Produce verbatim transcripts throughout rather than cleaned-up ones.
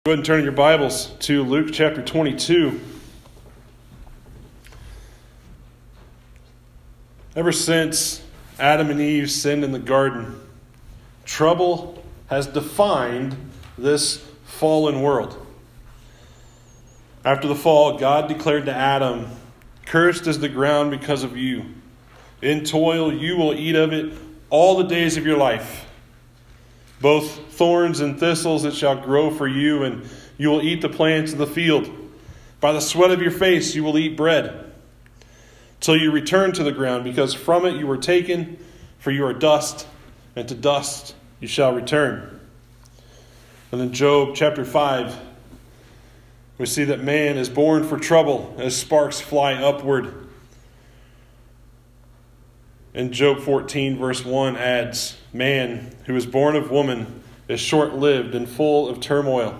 Go ahead and turn in your Bibles to Luke chapter twenty-two. Ever since Adam and Eve sinned in the garden, trouble has defined this fallen world. After the fall, God declared to Adam, "Cursed is the ground because of you. In toil you will eat of it all the days of your life. Both thorns and thistles it shall grow for you, and you will eat the plants of the field. By the sweat of your face you will eat bread, till you return to the ground, because from it you were taken, for you are dust, and to dust you shall return." And in Job chapter five, we see that man is born for trouble as sparks fly upward. And Job fourteen verse one adds, "Man who is born of woman is short-lived and full of turmoil."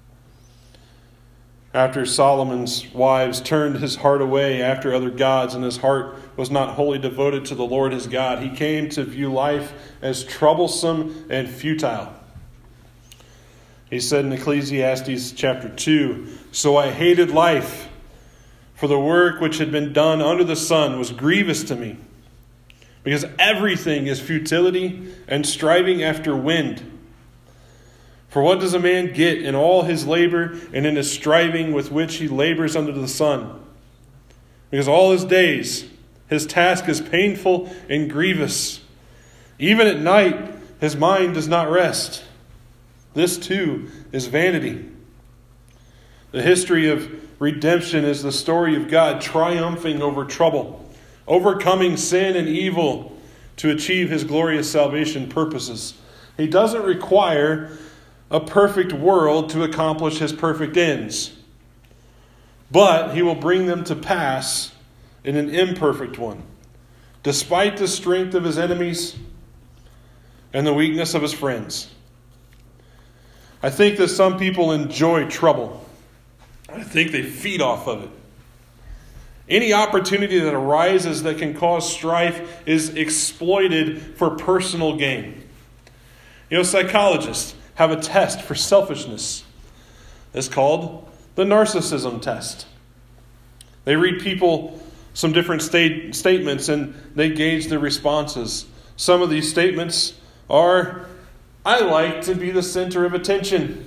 After Solomon's wives turned his heart away after other gods, and his heart was not wholly devoted to the Lord his God, he came to view life as troublesome and futile. He said in Ecclesiastes chapter two, "So I hated life, for the work which had been done under the sun was grievous to me. Because everything is futility and striving after wind. For what does a man get in all his labor and in his striving with which he labors under the sun? Because all his days his task is painful and grievous. Even at night his mind does not rest. This too is vanity." The history of redemption is the story of God triumphing over trouble, overcoming sin and evil to achieve his glorious salvation purposes. He doesn't require a perfect world to accomplish his perfect ends, but he will bring them to pass in an imperfect one, despite the strength of his enemies and the weakness of his friends. I think that some people enjoy trouble. I think they feed off of it. Any opportunity that arises that can cause strife is exploited for personal gain. You know, psychologists have a test for selfishness. It's called the narcissism test. They read people some different state, statements and they gauge their responses. Some of these statements are, "I like to be the center of attention.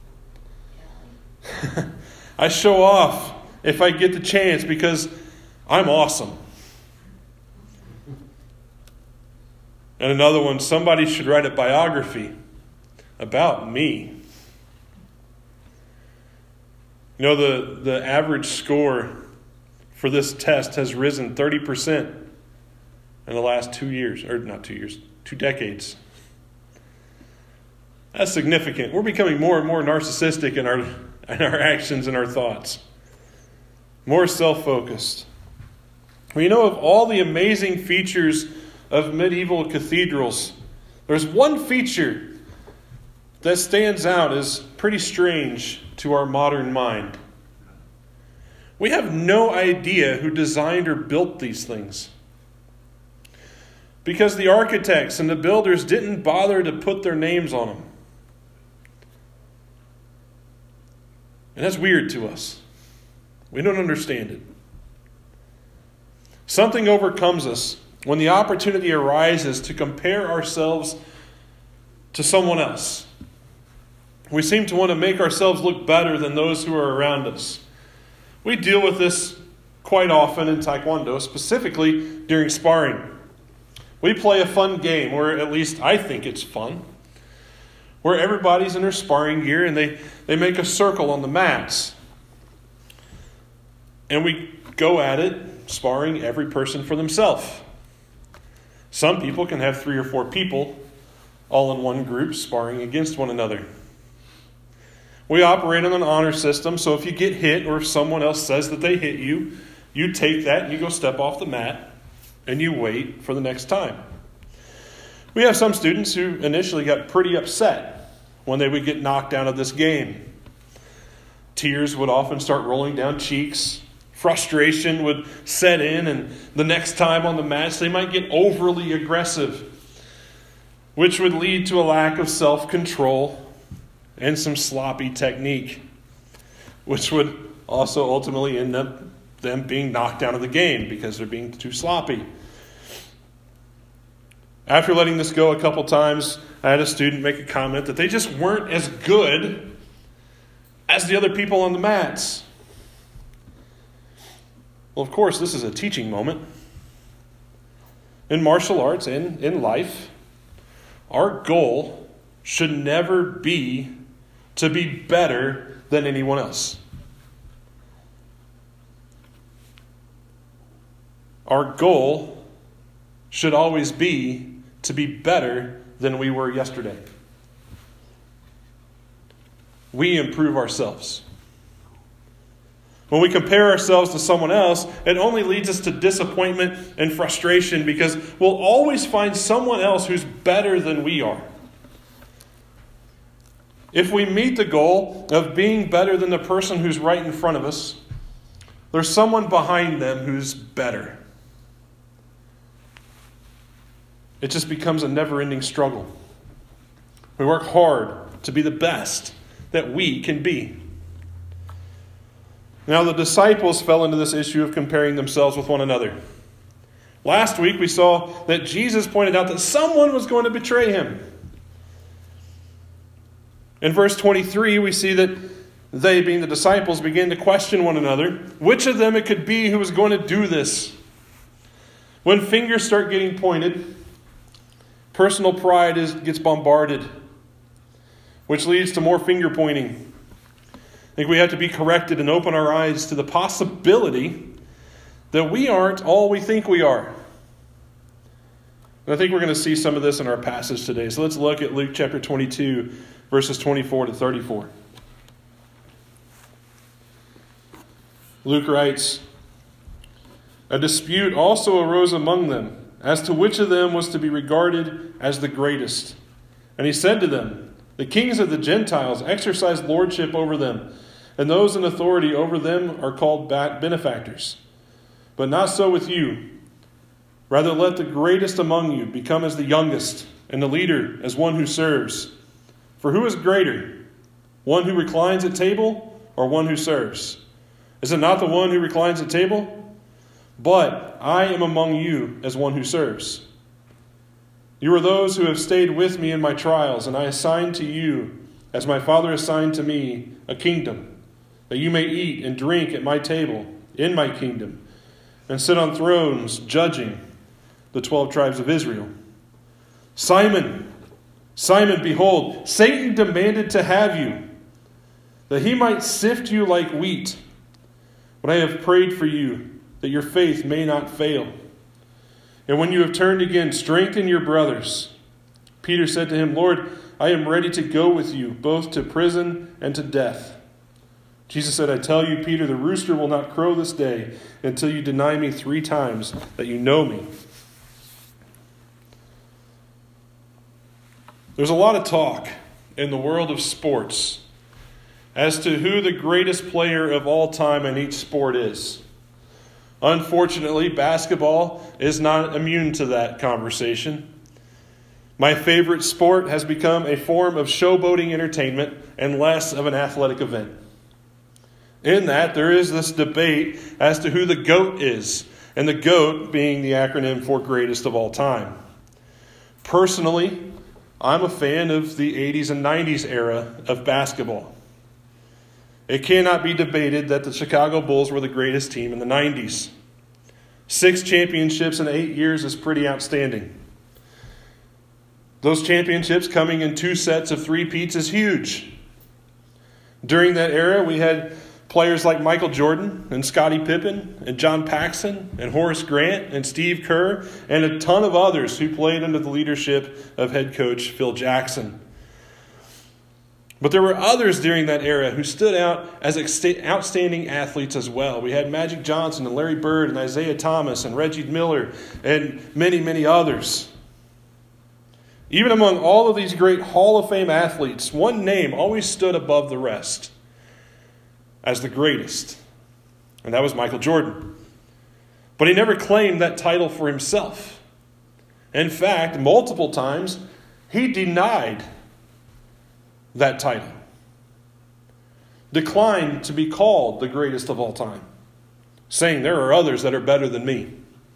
I show off if I get the chance because I'm awesome." And another one, "Somebody should write a biography about me." You know, the, the average score for this test has risen thirty percent in the last two years, or not two years, two decades. That's significant. We're becoming more and more narcissistic in our, in our actions and our thoughts. More self-focused. Well, you know, of all the amazing features of medieval cathedrals, there's one feature that stands out as pretty strange to our modern mind. We have no idea who designed or built these things, because the architects and the builders didn't bother to put their names on them. And that's weird to us. We don't understand it. Something overcomes us when the opportunity arises to compare ourselves to someone else. We seem to want to make ourselves look better than those who are around us. We deal with this quite often in Taekwondo, specifically during sparring. We play a fun game, or at least I think it's fun, where everybody's in their sparring gear and they, they make a circle on the mats. And we go at it, sparring every person for themselves. Some people can have three or four people all in one group sparring against one another. We operate on an honor system, so if you get hit or if someone else says that they hit you, you take that and you go step off the mat and you wait for the next time. We have some students who initially got pretty upset when they would get knocked out of this game. Tears would often start rolling down cheeks. Frustration would set in, and the next time on the match they might get overly aggressive, which would lead to a lack of self-control and some sloppy technique, which would also ultimately end up them being knocked out of the game because they're being too sloppy. After letting this go a couple times, I had a student make a comment that they just weren't as good as the other people on the mats. Well, of course, this is a teaching moment. In martial arts and in life, our goal should never be to be better than anyone else. Our goal should always be to be better than we were yesterday. We improve ourselves. When we compare ourselves to someone else, it only leads us to disappointment and frustration because we'll always find someone else who's better than we are. If we meet the goal of being better than the person who's right in front of us, there's someone behind them who's better. It just becomes a never-ending struggle. We work hard to be the best that we can be. Now, the disciples fell into this issue of comparing themselves with one another. Last week, we saw that Jesus pointed out that someone was going to betray him. In verse twenty-three, we see that they, being the disciples, began to question one another, which of them it could be who was going to do this. When fingers start getting pointed, personal pride is, gets bombarded, which leads to more finger pointing. I think we have to be corrected and open our eyes to the possibility that we aren't all we think we are. And I think we're going to see some of this in our passage today. So let's look at Luke chapter twenty-two, verses twenty-four to thirty-four. Luke writes, "A dispute also arose among them as to which of them was to be regarded as the greatest. And he said to them, 'The kings of the Gentiles exercise lordship over them, and those in authority over them are called benefactors. But not so with you. Rather let the greatest among you become as the youngest, and the leader as one who serves. For who is greater, one who reclines at table or one who serves? Is it not the one who reclines at table? But I am among you as one who serves. You are those who have stayed with me in my trials, and I assign to you, as my Father assigned to me, a kingdom, that you may eat and drink at my table in my kingdom, and sit on thrones judging the twelve tribes of Israel. Simon, Simon, behold, Satan demanded to have you, that he might sift you like wheat. But I have prayed for you, that your faith may not fail. And when you have turned again, strengthen your brothers.' Peter said to him, 'Lord, I am ready to go with you, both to prison and to death.' Jesus said, 'I tell you, Peter, the rooster will not crow this day until you deny me three times that you know me.'" There's a lot of talk in the world of sports as to who the greatest player of all time in each sport is. Unfortunately, basketball is not immune to that conversation. My favorite sport has become a form of showboating entertainment and less of an athletic event. In that, there is this debate as to who the GOAT is, and the GOAT being the acronym for greatest of all time. Personally, I'm a fan of the eighties and nineties era of basketball. It cannot be debated that the Chicago Bulls were the greatest team in the nineties. Six championships in eight years is pretty outstanding. Those championships coming in two sets of three-peats is huge. During that era, we had players like Michael Jordan and Scottie Pippen and John Paxson and Horace Grant and Steve Kerr and a ton of others who played under the leadership of head coach Phil Jackson. But there were others during that era who stood out as outstanding athletes as well. We had Magic Johnson and Larry Bird and Isaiah Thomas and Reggie Miller and many, many others. Even among all of these great Hall of Fame athletes, one name always stood above the rest as the greatest, and that was Michael Jordan. But he never claimed that title for himself. In fact, multiple times, he denied that title. declined to be called the greatest of all time, saying there are others that are better than me.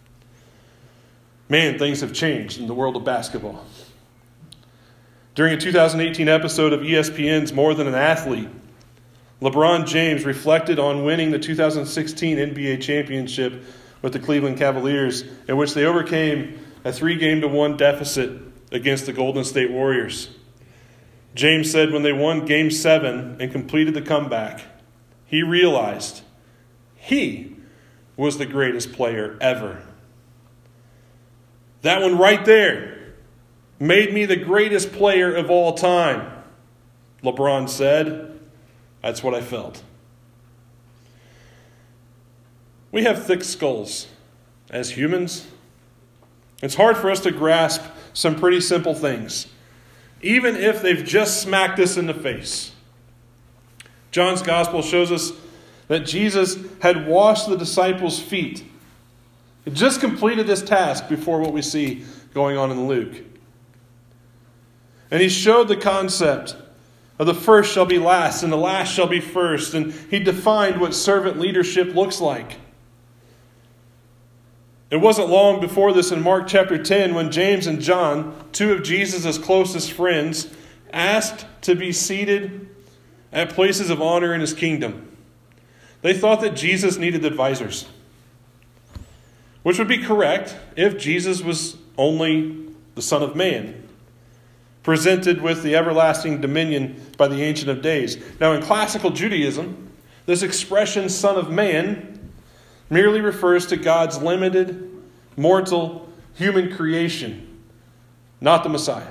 Man, things have changed in the world of basketball. During a two thousand eighteen episode of E S P N's More Than an Athlete, LeBron James reflected on winning the two thousand sixteen N B A championship with the Cleveland Cavaliers, in which they overcame a three-game to one deficit against the Golden State Warriors. James said when they won Game seven and completed the comeback, he realized he was the greatest player ever. That one right there made me the greatest player of all time, LeBron said. That's what I felt. We have thick skulls as humans. It's hard for us to grasp some pretty simple things, even if they've just smacked us in the face. John's gospel shows us that Jesus had washed the disciples' feet. He just completed this task before what we see going on in Luke. And he showed the concept of the first shall be last and the last shall be first. And he defined what servant leadership looks like. It wasn't long before this in Mark chapter ten when James and John, two of Jesus' closest friends, asked to be seated at places of honor in his kingdom. They thought that Jesus needed advisors, which would be correct if Jesus was only the Son of Man, presented with the everlasting dominion by the Ancient of Days. Now, in classical Judaism, this expression, Son of Man, merely refers to God's limited, mortal, human creation, not the Messiah.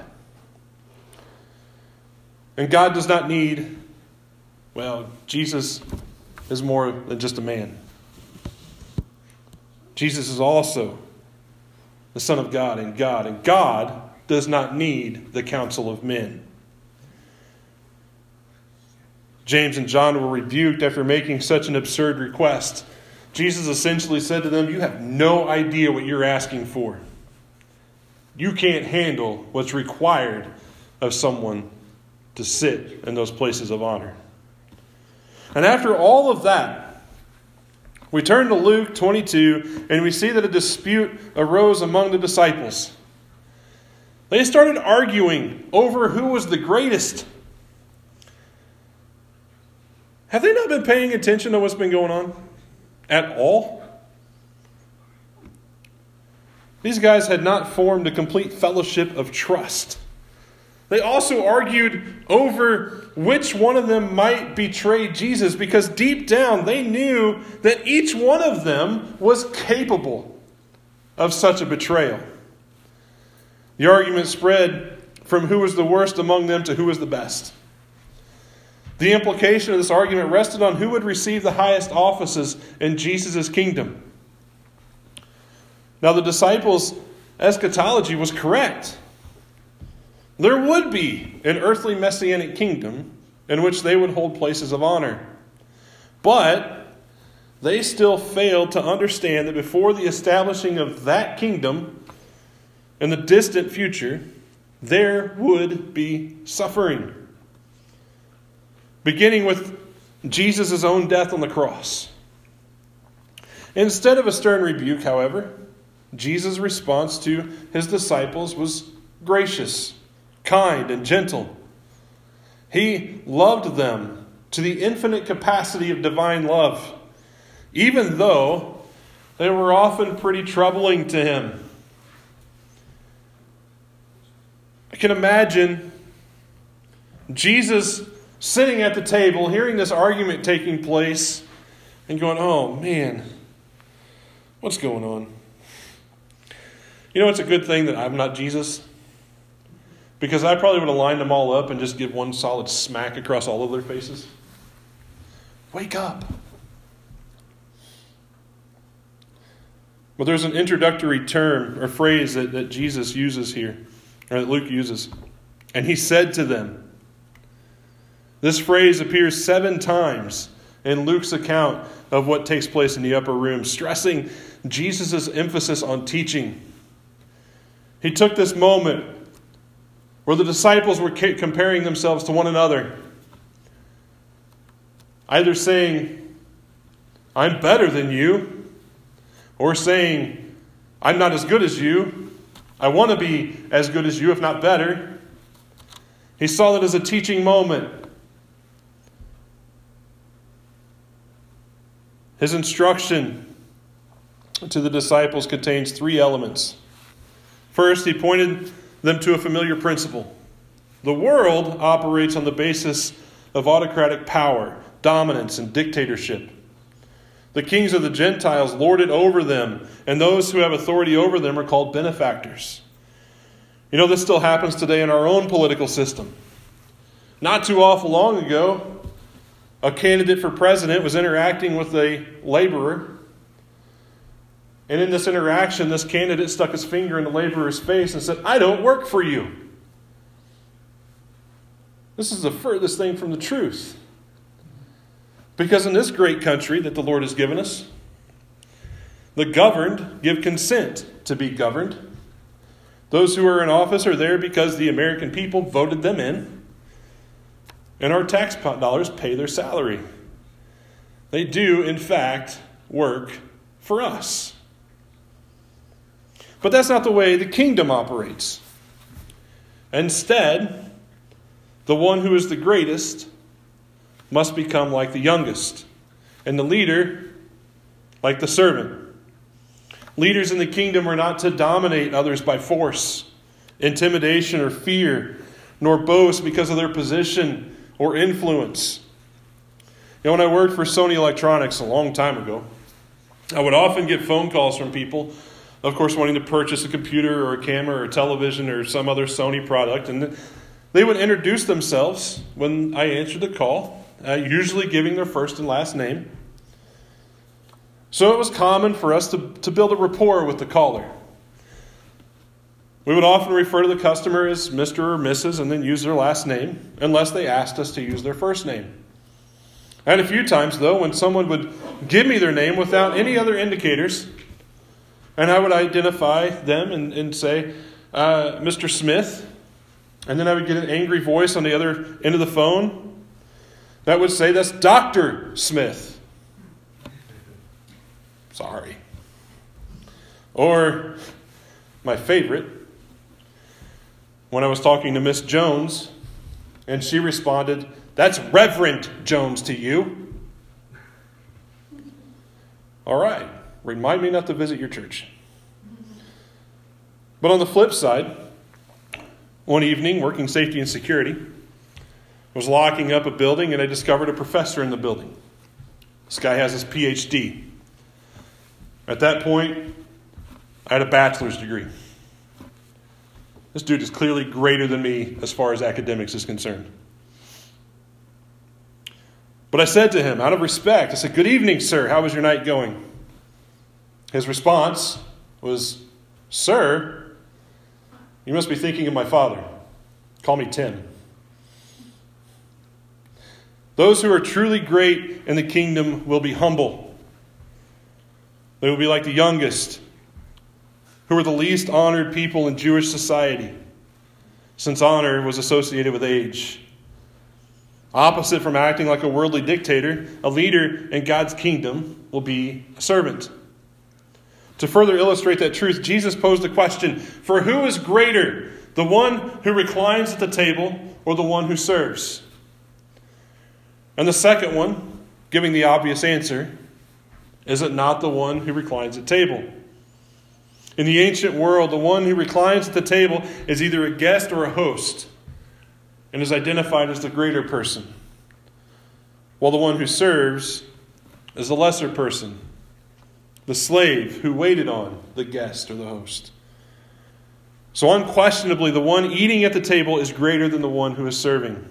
And God does not need, well, Jesus is more than just a man. Jesus is also the Son of God and God, and God does not need the counsel of men. James and John were rebuked after making such an absurd request. Jesus essentially said to them, you have no idea what you're asking for. You can't handle what's required of someone to sit in those places of honor. And after all of that, we turn to Luke twenty-two, and we see that a dispute arose among the disciples. They started arguing over who was the greatest. Have they not been paying attention to what's been going on at all? These guys had not formed a complete fellowship of trust. They also argued over which one of them might betray Jesus, because deep down they knew that each one of them was capable of such a betrayal. The argument spread from who was the worst among them to who was the best. The implication of this argument rested on who would receive the highest offices in Jesus' kingdom. Now, the disciples' eschatology was correct. There would be an earthly messianic kingdom in which they would hold places of honor. But they still failed to understand that before the establishing of that kingdom in the distant future, there would be suffering. Beginning with Jesus' own death on the cross. Instead of a stern rebuke, however, Jesus' response to his disciples was gracious, kind, and gentle. He loved them to the infinite capacity of divine love, even though they were often pretty troubling to him. I can imagine Jesus sitting at the table, hearing this argument taking place, and going, oh man, what's going on? You know, it's a good thing that I'm not Jesus, because I probably would have lined them all up and just give one solid smack across all of their faces. Wake up. Well, there's an introductory term or phrase that, that Jesus uses here, or that Luke uses. And he said to them. This phrase appears seven times in Luke's account of what takes place in the upper room, stressing Jesus' emphasis on teaching. He took this moment where the disciples were comparing themselves to one another. either saying, I'm better than you, or saying, I'm not as good as you. I want to be as good as you, if not better. He saw that as a teaching moment. His instruction to the disciples contains three elements. First, he pointed them to a familiar principle. The world operates on the basis of autocratic power, dominance, and dictatorship. The kings of the Gentiles lord it over them, and those who have authority over them are called benefactors. You know, this still happens today in our own political system. Not too awful long ago, a candidate for president was interacting with a laborer. And in this interaction, this candidate stuck his finger in the laborer's face and said, I don't work for you. This is the furthest thing from the truth. Because in this great country that the Lord has given us, the governed give consent to be governed. Those who are in office are there because the American people voted them in, and our tax dollars pay their salary. They do, in fact, work for us. But that's not the way the kingdom operates. Instead, the one who is the greatest must become like the youngest, and the leader like the servant. Leaders in the kingdom are not to dominate others by force, intimidation, or fear, nor boast because of their position or influence. You know, when I worked for Sony Electronics a long time ago, I would often get phone calls from people, of course, wanting to purchase a computer or a camera or a television or some other Sony product, and they would introduce themselves when I answered the call, Uh, usually giving their first and last name. So it was common for us to, to build a rapport with the caller. We would often refer to the customer as Mister or Missus and then use their last name, unless they asked us to use their first name. And a few times, though, when someone would give me their name without any other indicators, and I would identify them and, and say, uh, Mister Smith, and then I would get an angry voice on the other end of the phone that would say, that's Doctor Smith. Sorry. Or, my favorite, when I was talking to Miss Jones, and she responded, that's Reverend Jones to you. All right. Remind me not to visit your church. But on the flip side, one evening, working safety and security, was locking up a building, and I discovered a professor in the building. This guy has his P H D. At that point, I had a bachelor's degree. This dude is clearly greater than me as far as academics is concerned. But I said to him, out of respect, I said, good evening, sir. How was your night going? His response was, sir, you must be thinking of my father. Call me Tim. Those who are truly great in the kingdom will be humble. They will be like the youngest, who are the least honored people in Jewish society, since honor was associated with age. Opposite from acting like a worldly dictator, a leader in God's kingdom will be a servant. To further illustrate that truth, Jesus posed a question, for who is greater, the one who reclines at the table or the one who serves? And the second one, giving the obvious answer, is it not the one who reclines at table? In the ancient world, the one who reclines at the table is either a guest or a host, and is identified as the greater person, while the one who serves is the lesser person, the slave who waited on the guest or the host. So unquestionably, the one eating at the table is greater than the one who is serving.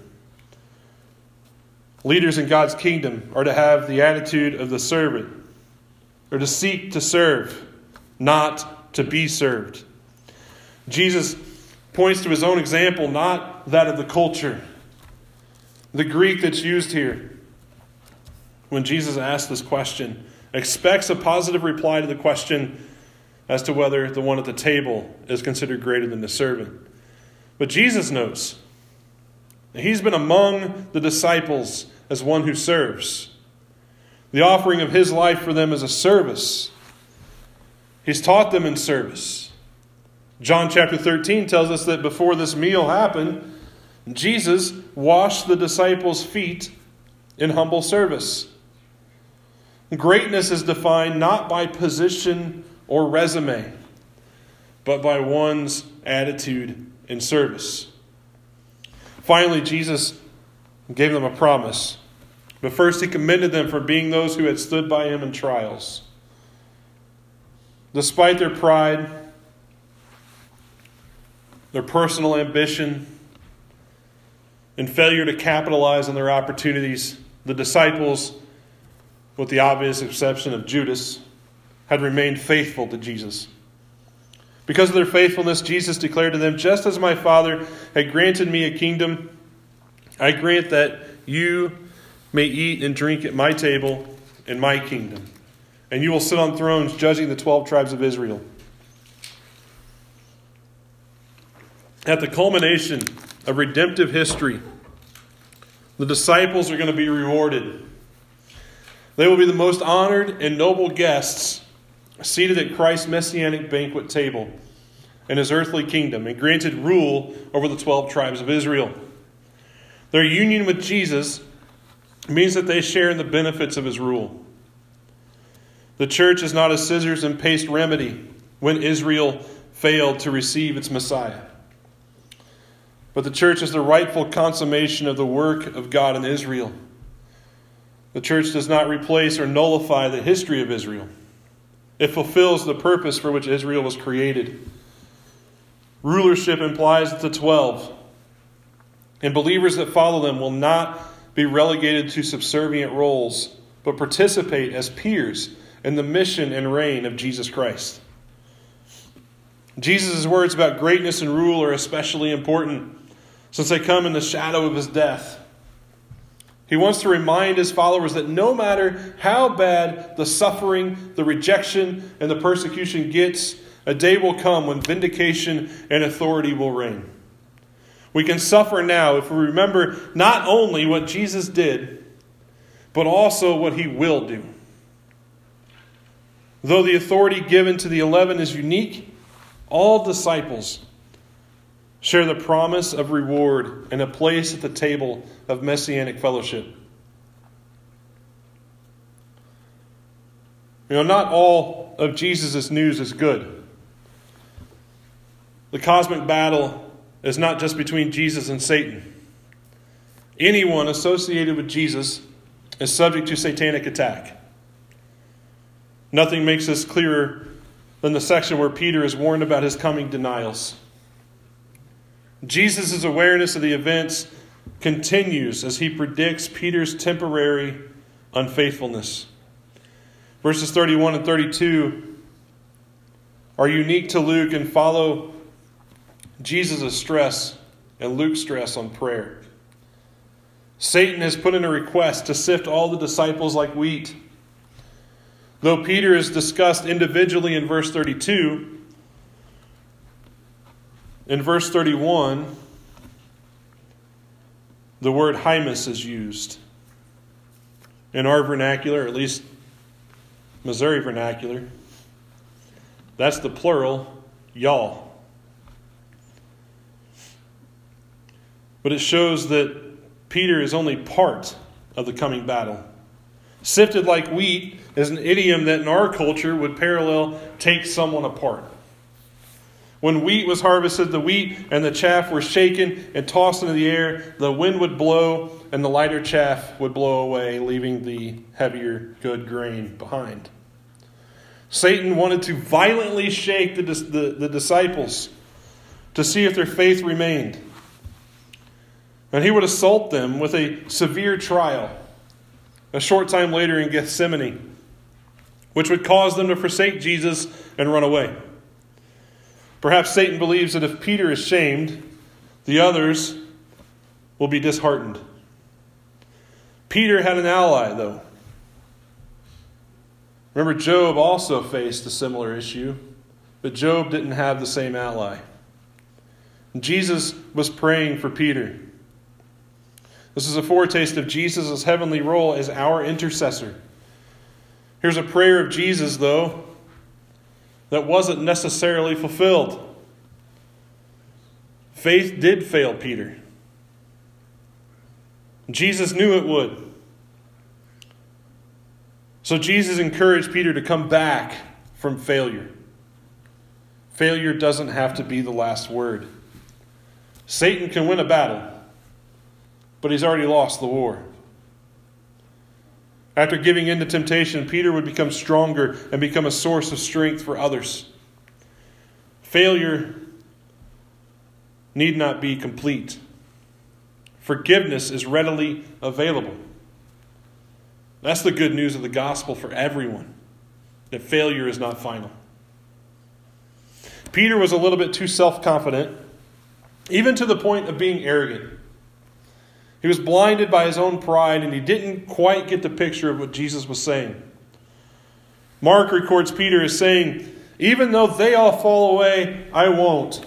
Leaders in God's kingdom are to have the attitude of the servant, or to seek to serve, not to be served. Jesus points to his own example, not that of the culture. The Greek that's used here, when Jesus asks this question, expects a positive reply to the question as to whether the one at the table is considered greater than the servant. But Jesus knows that he's been among the disciples as one who serves. The offering of his life for them is a service. He's taught them in service. John chapter thirteen tells us that before this meal happened, Jesus washed the disciples' feet in humble service. Greatness is defined not by position or resume, but by one's attitude in service. Finally, Jesus gave them a promise. But first, he commended them for being those who had stood by him in trials. Despite their pride, their personal ambition, and failure to capitalize on their opportunities, the disciples, with the obvious exception of Judas, had remained faithful to Jesus. Because of their faithfulness, Jesus declared to them, "Just as my Father had granted me a kingdom, I grant that you may eat and drink at my table in my kingdom. And you will sit on thrones judging the twelve tribes of Israel." At the culmination of redemptive history, the disciples are going to be rewarded. They will be the most honored and noble guests seated at Christ's messianic banquet table in his earthly kingdom and granted rule over the twelve tribes of Israel. Their union with Jesus means that they share in the benefits of his rule. The church is not a scissors and paste remedy when Israel failed to receive its Messiah. But the church is the rightful consummation of the work of God in Israel. The church does not replace or nullify the history of Israel. It fulfills the purpose for which Israel was created. Rulership implies that the twelve and believers that follow them will not be relegated to subservient roles, but participate as peers in the mission and reign of Jesus Christ. Jesus' words about greatness and rule are especially important since they come in the shadow of his death. He wants to remind his followers that no matter how bad the suffering, the rejection, and the persecution gets, a day will come when vindication and authority will reign. We can suffer now if we remember not only what Jesus did, but also what he will do. Though the authority given to the eleven is unique, all disciples share the promise of reward and a place at the table of messianic fellowship. You know, not all of Jesus' news is good. The cosmic battle is not just between Jesus and Satan. Anyone associated with Jesus is subject to satanic attack. Nothing makes this clearer than the section where Peter is warned about his coming denials. Jesus' awareness of the events continues as he predicts Peter's temporary unfaithfulness. Verses thirty-one and thirty-two are unique to Luke and follow Jesus' stress and Luke's stress on prayer. Satan has put in a request to sift all the disciples like wheat. Though Peter is discussed individually in verse thirty-two, in verse thirty-one, the word hymus is used. In our vernacular, or at least Missouri vernacular, that's the plural, y'all. But it shows that Peter is only part of the coming battle. Sifted like wheat is an idiom that in our culture would parallel take someone apart. When wheat was harvested, the wheat and the chaff were shaken and tossed into the air. The wind would blow and the lighter chaff would blow away, leaving the heavier, good grain behind. Satan wanted to violently shake the, the, the disciples to see if their faith remained. And he would assault them with a severe trial a short time later in Gethsemane, which would cause them to forsake Jesus and run away. Perhaps Satan believes that if Peter is shamed, the others will be disheartened. Peter had an ally, though. Remember, Job also faced a similar issue, but Job didn't have the same ally. Jesus was praying for Peter. This is a foretaste of Jesus' heavenly role as our intercessor. Here's a prayer of Jesus, though, that wasn't necessarily fulfilled. Faith did fail Peter. Jesus knew it would. So Jesus encouraged Peter to come back from failure. Failure doesn't have to be the last word. Satan can win a battle, but he's already lost the war. After giving in to temptation, Peter would become stronger and become a source of strength for others. Failure need not be complete. Forgiveness is readily available. That's the good news of the gospel for everyone, that failure is not final. Peter was a little bit too self-confident, even to the point of being arrogant. He was blinded by his own pride, and he didn't quite get the picture of what Jesus was saying. Mark records Peter as saying, "Even though they all fall away, I won't."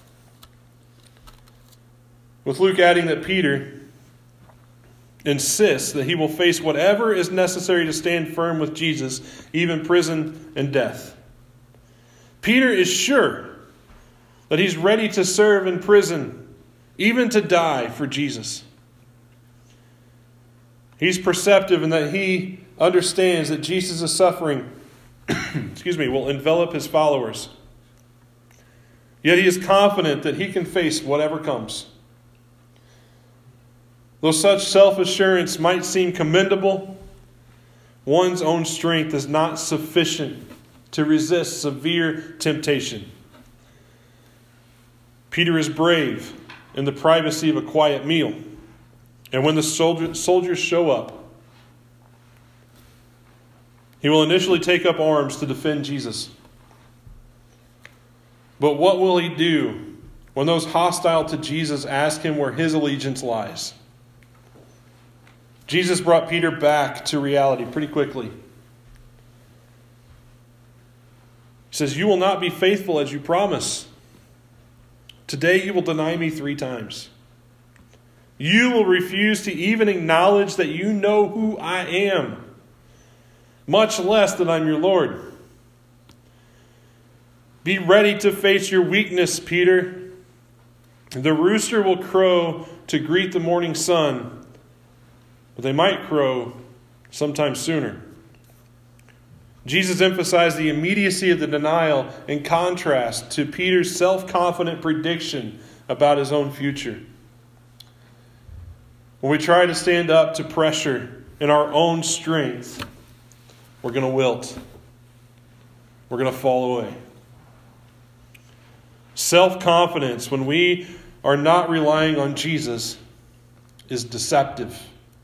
With Luke adding that Peter insists that he will face whatever is necessary to stand firm with Jesus, even prison and death. Peter is sure that he's ready to serve in prison, even to die for Jesus. He's perceptive in that he understands that Jesus' suffering excuse me, will envelop his followers. Yet he is confident that he can face whatever comes. Though such self-assurance might seem commendable, one's own strength is not sufficient to resist severe temptation. Peter is brave in the privacy of a quiet meal. And when the soldier, soldiers show up, he will initially take up arms to defend Jesus. But what will he do when those hostile to Jesus ask him where his allegiance lies? Jesus brought Peter back to reality pretty quickly. He says, "You will not be faithful as you promise. Today you will deny me three times. You will refuse to even acknowledge that you know who I am, much less that I'm your Lord. Be ready to face your weakness, Peter. The rooster will crow to greet the morning sun, but they might crow sometime sooner." Jesus emphasized the immediacy of the denial in contrast to Peter's self-confident prediction about his own future. When we try to stand up to pressure in our own strength, we're going to wilt. We're going to fall away. Self-confidence, when we are not relying on Jesus, is deceptive.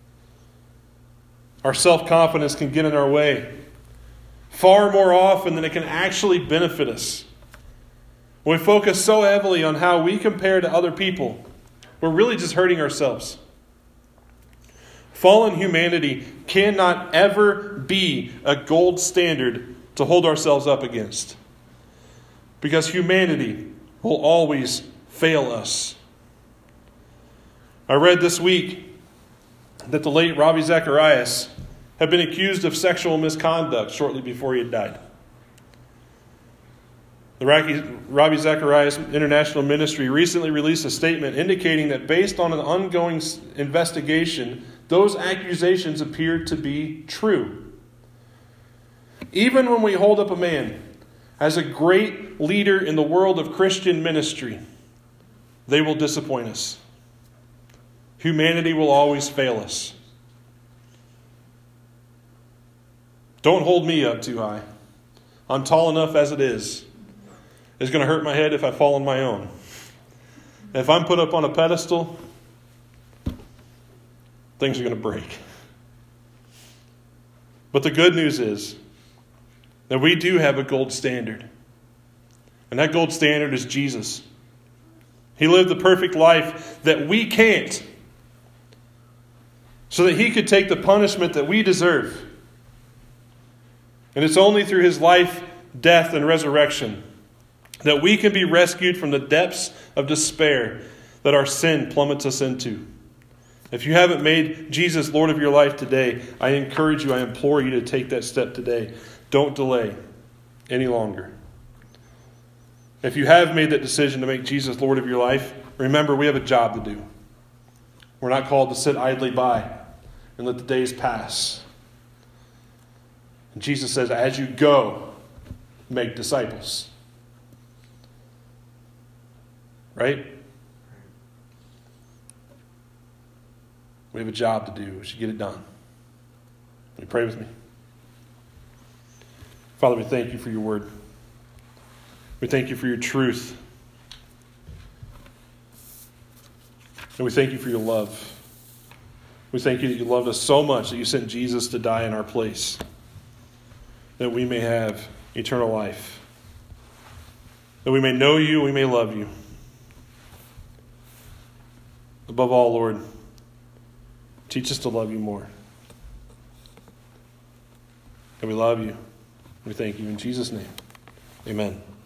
Our self-confidence can get in our way far more often than it can actually benefit us. When we focus so heavily on how we compare to other people, we're really just hurting ourselves. Fallen humanity cannot ever be a gold standard to hold ourselves up against, because humanity will always fail us. I read this week that the late Ravi Zacharias had been accused of sexual misconduct shortly before he had died. The Ravi Zacharias International Ministry recently released a statement indicating that based on an ongoing investigation, those accusations appeared to be true. Even when we hold up a man as a great leader in the world of Christian ministry, they will disappoint us. Humanity will always fail us. Don't hold me up too high. I'm tall enough as it is. It's going to hurt my head if I fall on my own. If I'm put up on a pedestal, things are going to break. But the good news is that we do have a gold standard. And that gold standard is Jesus. He lived the perfect life that we can't, so that he could take the punishment that we deserve. And it's only through his life, death, and resurrection that we can be rescued from the depths of despair that our sin plummets us into. If you haven't made Jesus Lord of your life today, I encourage you, I implore you to take that step today. Don't delay any longer. If you have made that decision to make Jesus Lord of your life, remember we have a job to do. We're not called to sit idly by and let the days pass. And Jesus says, as you go, make disciples. Right? We have a job to do. We should get it done. Will you pray with me? Father, we thank you for your word. We thank you for your truth. And we thank you for your love. We thank you that you loved us so much that you sent Jesus to die in our place, that we may have eternal life, that we may know you, we may love you. Above all, Lord, teach us to love you more. And we love you. We thank you in Jesus' name. Amen.